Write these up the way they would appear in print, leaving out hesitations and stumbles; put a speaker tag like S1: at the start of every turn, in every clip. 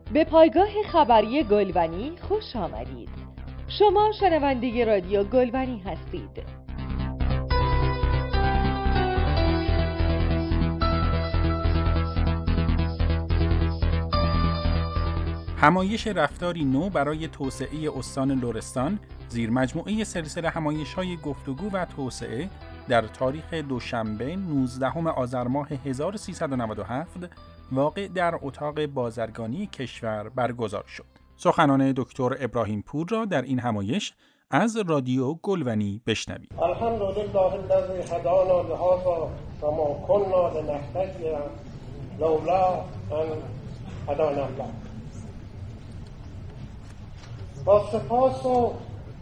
S1: به پایگاه خبری گلبنی خوش آمدید. شما شنونده رادیو گلبنی هستید.
S2: همایش رفتاری نو برای توسعه استان لرستان زیر مجموعه سلسله همایش‌های گفتگو و توسعه در تاریخ دوشنبه 19 آذر ماه 1397 واقع در اتاق بازرگانی کشور برگزار شد. سخنان دکتر ابراهیم پور را در این همایش از رادیو گلبنی بشنوید.
S3: الحمدلله الذی هدانا لهذا و ما كنا لنهتدی لولا ان هدانا الله. با سپاس و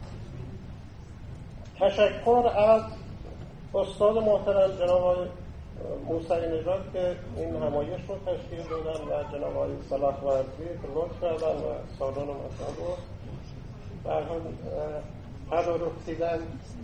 S3: تشکر از استاد محترم جناب آقای موسوی نژاد که این همایش رو تشکیل دادن و جناب آقای صلاح ورزی که لطف کردن و سالن مطلب رو در حال تدارکیدن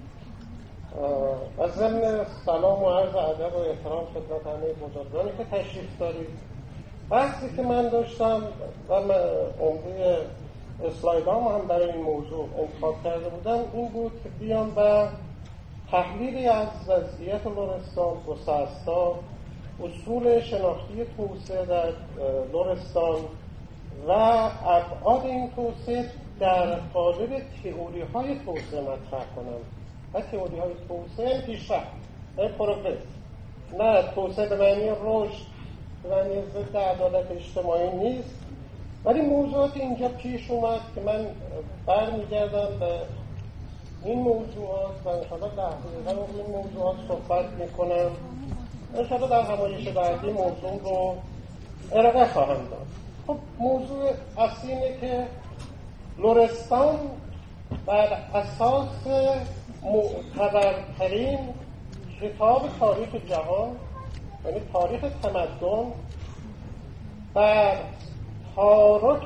S3: و ضمن سلام و عرض ادب و احترام خدمت همه بزرگانی که تشریف دارید. بحثی که من داشتم و عمده اسلایدام هم برای این موضوع انتخاب کرده بودم این بود که بیام و تحلیلی از وضعیت لرستان، گسستا، اصول شناختی توسعه در لرستان و ابعاد این توسعه در قالب تئوری‌های توسعه مطرح کنم. و تئوری‌های توسعه پیشرفت، نه پروگرس، نه توسعه به معنی رشد، به معنی ضد عدالت اجتماعی نیست. ولی موضوعات اینجا پیش اومد که من برمیگردم به این موضوعات و انشاءالله در این موضوعات صحبت میکنم. انشاءالله در همایش بعدی موضوع رو ارائه خواهم داد. خب موضوع اصلی اینه که لرستان بر اساس معتبرترین کتاب تاریخ جهان، یعنی تاریخ تمدن، بر تارک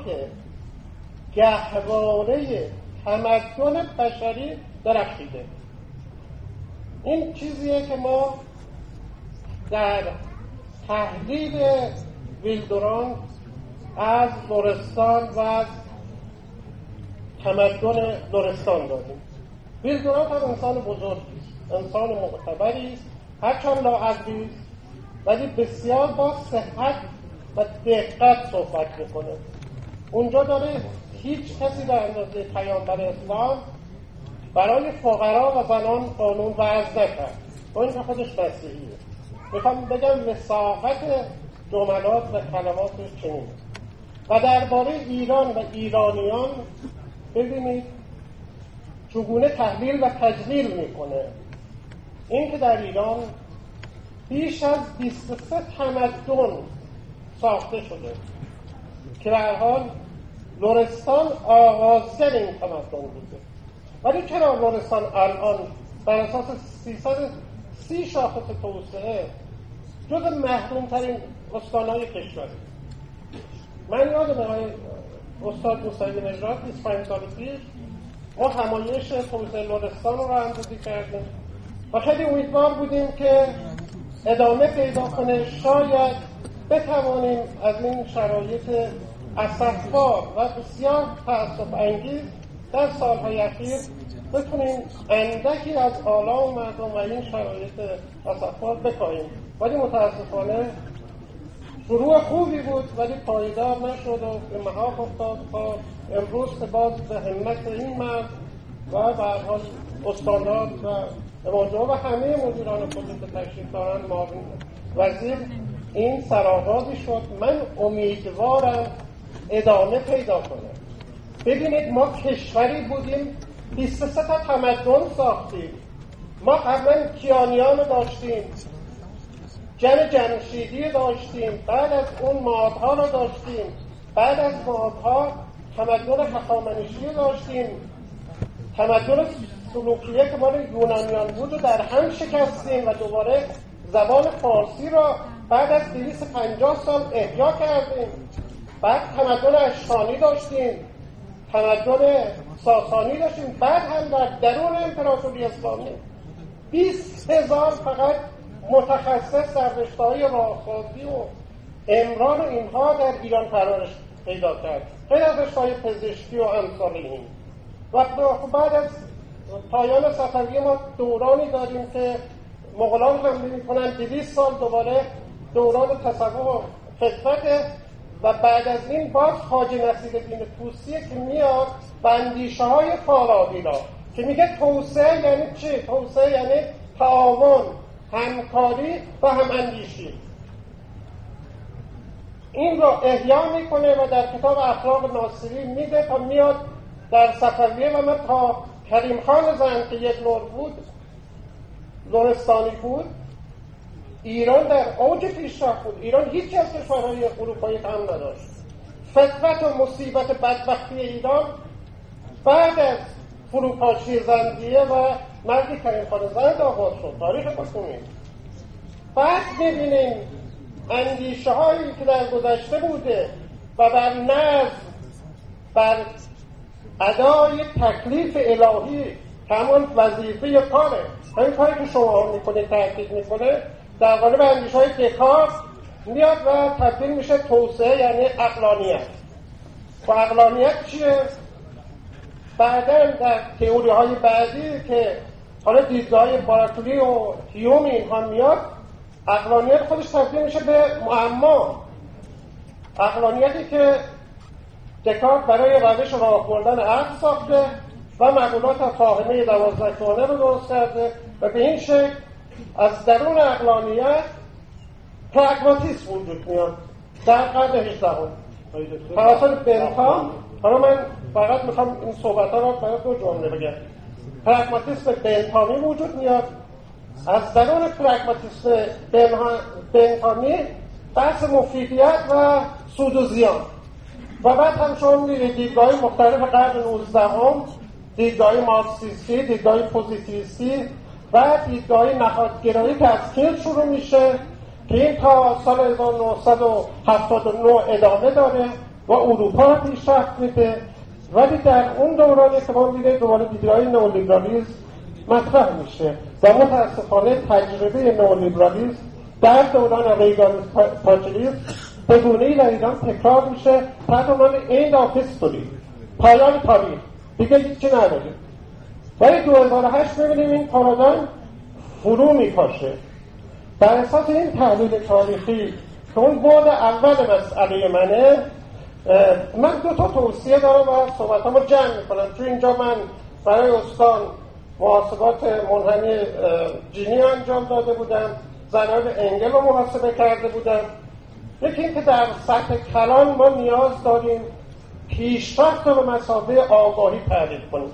S3: گهواره تمدن بشری درخشیده. این چیزیه که ما در تحلیل ویلدوران از لرستان و از تمدن لرستان داریم. ویلدوران هم انسان بزرگی است، انسان معتبری است، هرچند لاعقلی است، ولی بسیار با صحت و دقت صحبت میکنه. اونجا داره هیچ کسی به اندازه پیامبر اسلام برای فقرا و زنان قانون وضع نکرد. با اینکه خودش مسیحیه. میخوام بگم وساقت جملات و کلماتش چنینه. و درباره ایران و ایرانیان ببینید چگونه تحلیل و تجلیل میکنه. این که در ایران بیش از 23 تمدن ساخته شده که به هر حال لرستان آغازگر این تمدن بوده. ولی چرا لرستان الان بر اساس 330 شاخص توسعه جز محروم‌ترین استان‌های کشور؟ من یادمه استاد موسوی نژاد 25 سال پیش ما همایش توسعه لرستان رو رهبری کردیم و خیلی امیدوار بودیم که ادامه پیدا کنه، شاید بتوانیم از این شرایط اسفبار و بسیار تأسف انگیز در سالهای اخیر بتونیم اندکی از آلام مردم و این شرایط اسفبار بکاهیم. ولی متاسفانه شروع خوبی بود ولی پایدار نشد و به محاق افتاد تا امروز که باز به همت این مرد و به هر حال استاندار و امانجا و همه مدیران خودی که تشریف دارن معاون وزیر این سرآغازی شد. من امیدوارم ادامه پیدا کنه. ببینید ما کشوری بودیم 23 تا تمدن ساختیم. ما قبلا کیانیان داشتیم، جمشیدی داشتیم، بعد از اون مادها رو داشتیم، بعد از مادها تمدن هخامنشی داشتیم، تمدن سلوکیه که مال یونانیان بود و در هم شکستیم و دوباره زبان فارسی را بعد از 250 سال احیا کردیم. بعد تمدن اشکانی داشتیم، تمدن ساسانی داشتیم، بعد هم در درون امپراتوری اسلامی 20,000 فقط متخصص در رشته‌های راهسازی و عمران و اینها در ایران پرورش پیدا کرد، غیر از رشته‌های پزشکی و امثال این. و بعد از پایان صفویه ما دورانی داریم که مغولان حمله می‌کنن، 200 سال دوباره دوران تصوف و فتوت، و بعد از این باز خواجه نصیرالدین طوسیه که میاد به اندیشه‌های فارابی را که میگه توسعه یعنی چی؟ توسعه یعنی تعاون، همکاری و هماندیشی. این را احیا میکنه و در کتاب اخلاق ناصری میده تا میاد در صفویه و ما تا کریم خان زند که یک لور بود، لرستانی بود، ایران در اوج پیشرفت بود. ایران هیچ از کشورهای اروپایی هم نداشت. فتوت و مصیبت بدبختی ایران بعد از فروپاشی زندیه و مرگ کریم خان زند آغاز شد. تاریخ بکنید. بعد میبینیم اندیشه هایی که در گذشته بوده و بر نظم، بر ادای تکلیف الهی که همون وظیفه یا کاره، همین کاری که شما میکنید تحقیق میکنه، در قالب اندیشه های دکارت میاد و تبدیل میشه توسعه یعنی عقلانیت. و عقلانیت چیه؟ بعداً در تئوری های بعدی که حالا دیدگاه بارکلی و هیوم اینها میاد، عقلانیت خودش تبدیل میشه به معما. عقلانیتی که دکارت برای روش راه بردن عقل ساخته و مقولات فاهمه 12 کونه رو درست کرده و به این شکل از درون عقلانیت پراگماتیسم وجود میاد در قرن 18. توسط بنتام، حالا من فقط میخوام این صحبت ها رو برای 2 جمله بگم. پراگماتیسم بنتامی وجود میاد. از درون پراگماتیسم بنتامی بحث مفیدیت و سود و زیان و بعد هم شما می‌بینید دیدگاه مختلف قرن 19، دیدگاه مارکسیستی، دیدگاه پوزیتیویستی و دیدگاه نهادگرایی که از کیل شروع میشه که این تا سال 1979 ادامه داره و اروپا رو پیشرفت میده. ولی در اون دورانی که ما می‌بینیم دوباره دیدگاه نئولیبرالیسم مطرح میشه و متاسفانه تجربه نئولیبرالیسم در دوران ریگان تاچریسم به گونه‌ای در ایران تکرار میشه تحت عنوان end of history، پایان تاریخ، دیگه هیچی نداریم. ولی 2008 میبینیم این پارادایم فرو میپاشه. بر اساس این تحلیل تاریخی که اون بعد اول مسئله منه، من 2 تا توصیه دارم و صحبتامو جمع میکنم. تو اینجا من برای استان محاسبات منحنی جینی انجام داده بودم، ضرایب انگل رو محاسبه کرده بودم. یکی این که در سطح کلان ما نیاز داریم پیشرفت رو به مثابه آگاهی تعریف کنیم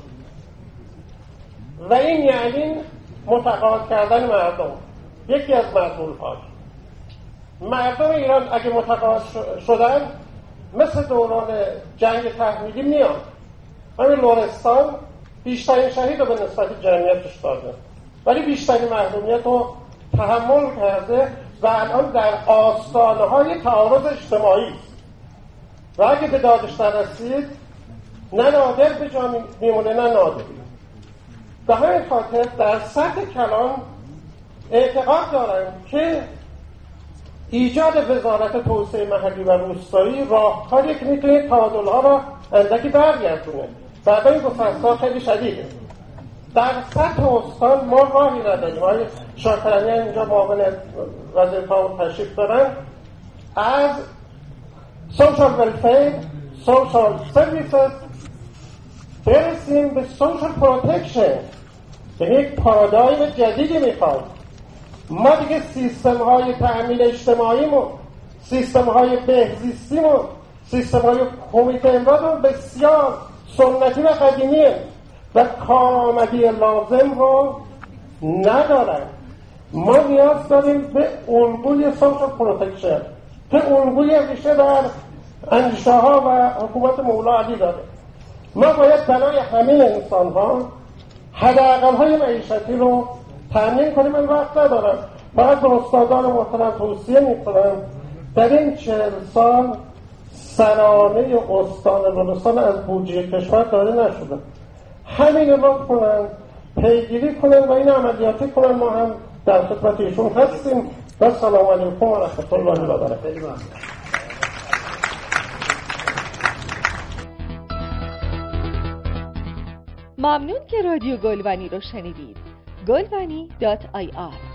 S3: و این یعنی متقاعد کردن مردم. یکی از معضول‌هاش مردم ایران اگه متقاعد شدن مثل دوران جنگ تحمیلی میان. همین لرستان بیشترین شهید رو به نسبت جمعیتش داده ولی بیشترین محرومیت رو تحمل کرده و الان در آستانه‌های تعارض اجتماعی و اگه به دادش نرسید نه نادر به جا میمونه نه نادری. به همین خاطر در سطح کلان اعتقاد دارم که ایجاد وزارت توسعه محلی و روستایی راهکاریه که میتونه تعادل‌ها را اندکی برگردونه. بعد این گسست‌ها خیلی شدیده. در سطح استان ما راهی نداریم. های شاکرانیان اینجا معاون وزیر تعاون تشریف دارن. از social welfare، social services برسیم به social protection، یعنی یک پارادایم جدیدی میخواد. ما دیگه سیستم‌های تأمین اجتماعیمون، سیستم‌های بهزیستیمون، سیستم‌های کمیته امدادمون بسیار سنتی و قدیمیه و کارآمدی لازم رو ندارن. ما نیاز داریم به الگوی سوشال پروتکشن که الگوی ریشه در اندیشه ها و حکومت مولا علی داره. ما باید برای همه انسان ها حداقل های معیشتی رو تامین کنیم. من وقت ندارم، فقط به استادان محترم توصیه میکنم در این 40 سال سرانه استان لرستان از بودجه کشور داده نشده. همین رو کنن، پیگیری کنن و این عملیاتی کنن. ما هم در خدمت ایشون هستیم و سلام علیکم و رحمت الله و برکاته.
S1: ممنون که رادیو گلبنی رو شنیدید. گلبنی.ir